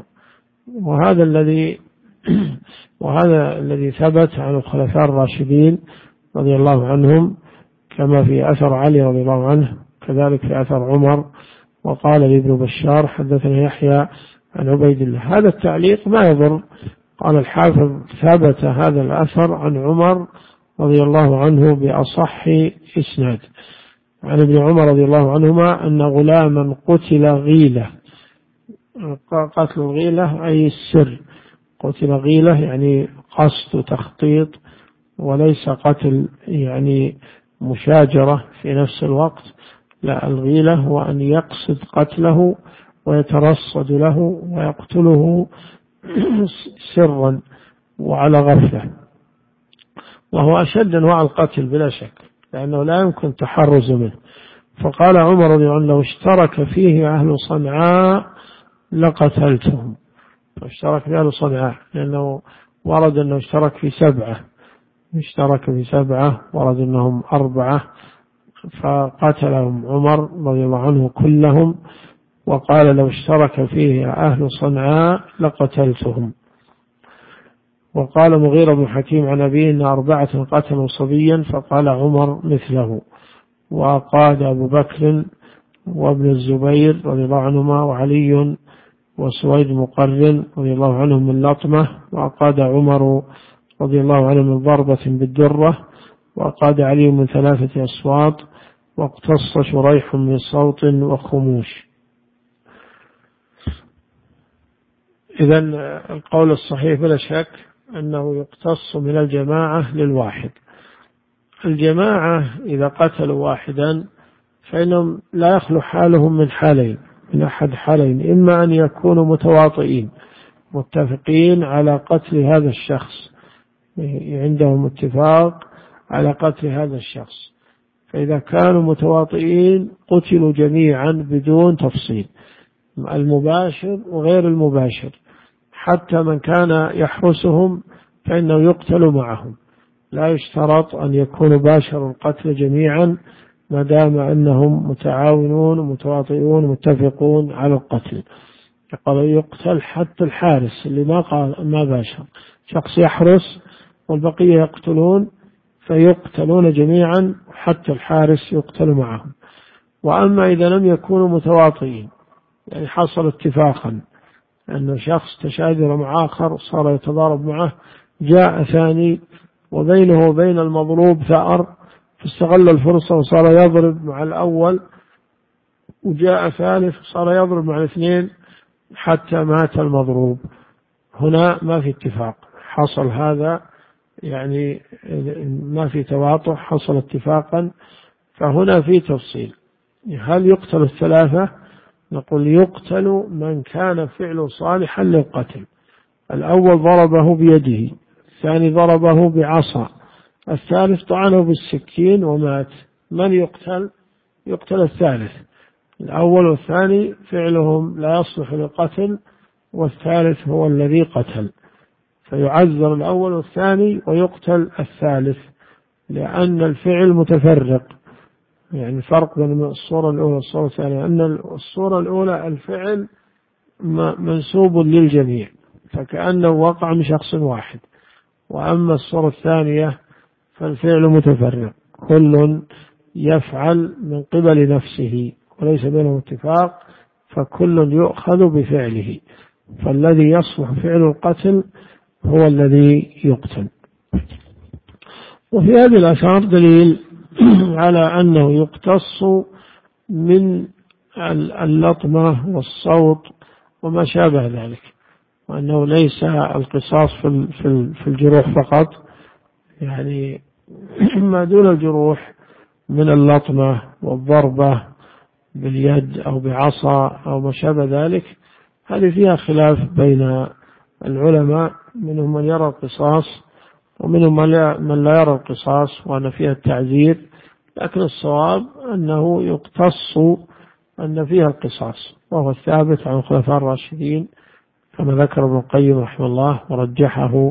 وهذا الذي ثبت عن الخلفاء الراشدين رضي الله عنهم، كما في أثر علي رضي الله عنه، كذلك في أثر عمر. وقال لابن بشار حدثنا يحيى عن عبيد الله. هذا التعليق ما يضر. قال الحافظ ثبت هذا الأثر عن عمر رضي الله عنه بأصح إسناد عن ابن عمر رضي الله عنهما أن غلاما قتل غيلة. قتل الغيلة أي السر، قتل غيلة يعني قصد تخطيط، وليس قتل يعني مشاجرة في نفس الوقت. لا، الغيلة هو أن يقصد قتله ويترصد له ويقتله سرا وعلى غفلة، وهو أشد أنواع القتل بلا شك، لأنه لا يمكن التحرز منه. فقال عمر رضي الله عنه لو اشترك فيه أهل صنعاء لقتلتهم. اشترك في أهل صنعاء لأنه ورد أنه اشترك في 7، اشترك في 7، ورد أنهم 4، فقتلهم عمر رضي الله عنه كلهم، وقال لو اشترك فيه أهل صنعاء لقتلتهم. وقال مغيرة بن حكيم عن أبيه إن 4 قتلوا صبيا، فقال عمر مثله. وقاد أبو بكر وابن الزبير رضي الله عنهما وعلي وسويد مقرن رضي الله عنهم من لطمة، وقاد عمر رضي الله عنه من ضربة بالدرة، وقاد علي من 3 أصوات، واقتص شريح من صوت وخموش. إذن القول الصحيح بلا شك أنه يقتص من الجماعة للواحد. الجماعة إذا قتلوا واحدا فإنهم لا يخلو حالهم من حالين، من أحد حالين: إما أن يكونوا متواطئين متفقين على قتل هذا الشخص، عندهم اتفاق على قتل هذا الشخص، فإذا كانوا متواطئين قتلوا جميعا بدون تفصيل، المباشر وغير المباشر، حتى من كان يحرسهم فإنه يقتل معهم، لا يشترط أن يكونوا باشروا القتل جميعا ما دام أنهم متعاونون ومتواطئون متفقون على القتل. يقتل حتى الحارس اللي ما باشر، شخص يحرس والبقية يقتلون، فيقتلون جميعا حتى الحارس يقتل معهم. وأما إذا لم يكونوا متواطئين، يعني حصل اتفاقا أن شخص تشاجر مع آخر صار يتضارب معه، جاء ثاني وبينه وبين المضروب ثأر فاستغل الفرصة وصار يضرب مع الأول، وجاء ثالث صار يضرب مع الاثنين حتى مات المضروب، هنا ما في اتفاق، حصل هذا يعني ما في تواطؤ، حصل اتفاقا، فهنا في تفصيل. هل يقتل 3؟ نقول يقتل من كان فعله صالحا للقتل. الأول ضربه بيده، الثاني ضربه بعصا، الثالث طعنه بالسكين ومات. من يقتل؟ يقتل الثالث. الأول والثاني فعلهم لا يصلح للقتل، والثالث هو الذي قتل، فيعذر الأول والثاني ويقتل الثالث، لأن الفعل متفرق. يعني الفرق بين الصورة الأولى والصورة الثانية أن الصورة الأولى الفعل منسوب للجميع فكأنه وقع من شخص واحد، وأما الصورة الثانية فالفعل متفرق، كل يفعل من قبل نفسه وليس بينهم اتفاق، فكل يؤخذ بفعله، فالذي يصلح فعل القتل هو الذي يقتل. وفي هذه الآثار دليل على أنه يقتص من اللطمة والصوت وما شابه ذلك، وأنه ليس القصاص في الجروح فقط، يعني ما دون الجروح من اللطمة والضربة باليد أو بعصا أو ما شابه ذلك، هذه فيها خلاف بين العلماء، منهم من يرى القصاص ومنهم من لا يرى القصاص وأن فيها التعزير، لكن الصواب أنه يقتص أن فيها القصاص، وهو الثابت عن الخلفاء الراشدين كما ذكر ابن القيم رحمه الله ورجحه،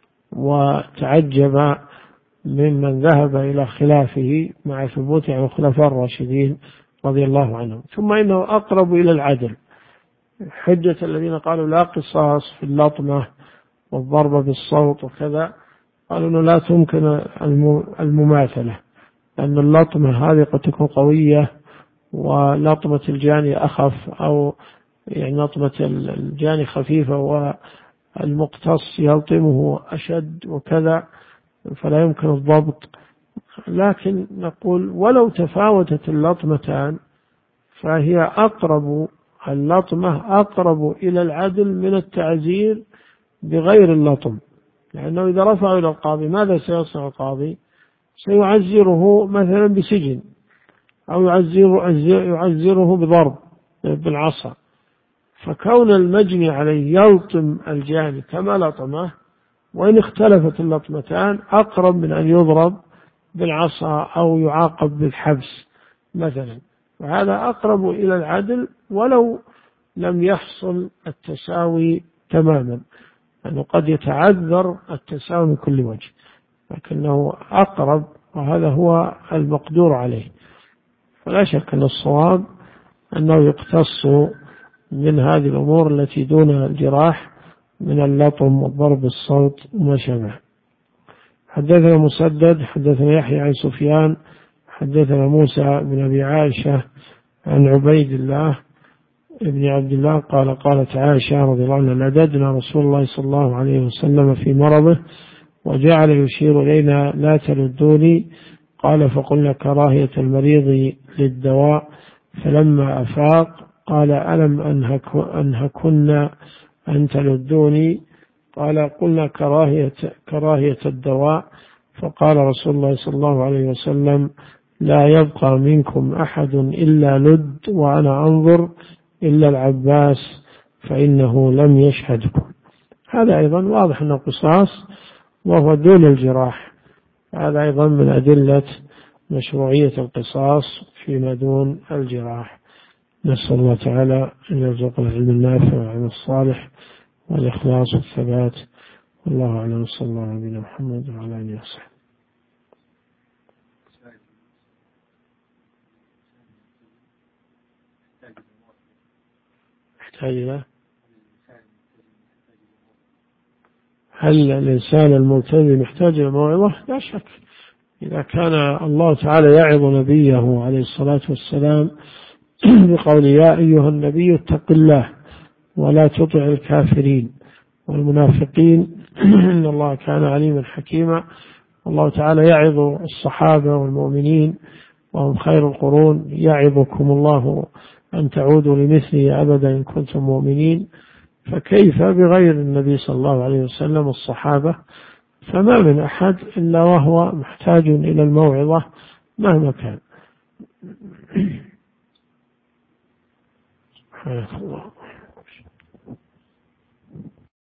وتعجب ممن ذهب إلى خلافه مع ثبوته عن الخلفاء الراشدين رضي الله عنهم. ثم إنه أقرب إلى العدل، حجة الذين قالوا لا قصاص في اللطمة والضربة بالصوت وكذا، قالوا أنه لا تمكن المماثلة، لأن اللطمة هذه قد تكون قوية ولطمة الجاني أخف، أو يعني لطمة الجاني خفيفة والمقتص يلطمه أشد وكذا، فلا يمكن الضبط. لكن نقول ولو تفاوتت اللطمتان فهي أقرب، اللطمة أقرب إلى العدل من التعزير بغير اللطم، لأنه إذا رفعوا إلى القاضي ماذا سيصنع القاضي؟ سيعزره مثلا بسجن، أو يعزره بضرب بالعصا، فكون المجني عليه يلطم الجاني كما لطمه، وإن اختلفت اللطمتان، أقرب من أن يضرب بالعصا أو يعاقب بالحبس مثلا، وهذا أقرب إلى العدل ولو لم يحصل التساوي تماما، لأنه قد يتعذر التساوي من كل وجه، لكنه أقرب، وهذا هو المقدور عليه. ولا شك أن الصواب أنه يقتص من هذه الأمور التي دون الجراح من اللطم والضرب بالصوت وما شابه. حدثنا مسدد حدثنا يحيى عن سفيان حدثنا موسى بن أبي عائشة عن عبيد الله ابن عبد الله قال قالت عائشة رضي الله عنها لددنا رسول الله صلى الله عليه وسلم في مرضه وجعل يشير إلينا لا تلدوني، قال فقلنا كراهية المريض للدواء، فلما أفاق قال ألم أنهكن أن تلدوني، قال قلنا كراهية الدواء، فقال رسول الله صلى الله عليه وسلم لا يبقى منكم أحد إلا لد وأنا أنظر إلا العباس فإنه لم يشهدكم. هذا أيضا واضح أنه قصاص وهو دون الجراح، هذا أيضا من أدلة مشروعية القصاص فيما دون الجراح. نسأل الله تعالى أن يرزقنا العلم النافع والعمل الصالح والإخلاص والثبات، والله أعلم. صلى الله على نبينا محمد وعلى آله وصحبه. يحتاج إلى هل الإنسان الملتزم يحتاج إلى موعظة؟ لا شك، إذا كان الله تعالى يعظ نبيه عليه الصلاة والسلام بقول يا أيها النبي اتق الله ولا تطع الكافرين والمنافقين إن الله كان عليما حكيما. الله تعالى يعظ الصحابة والمؤمنين وهم خير القرون، يعظكم الله أن تعودوا لمثله أبدا إن كنتم مؤمنين، فكيف بغير النبي صلى الله عليه وسلم الصحابة؟ فما من أحد إلا وهو محتاج إلى الموعظة مهما كان. سبحان الله.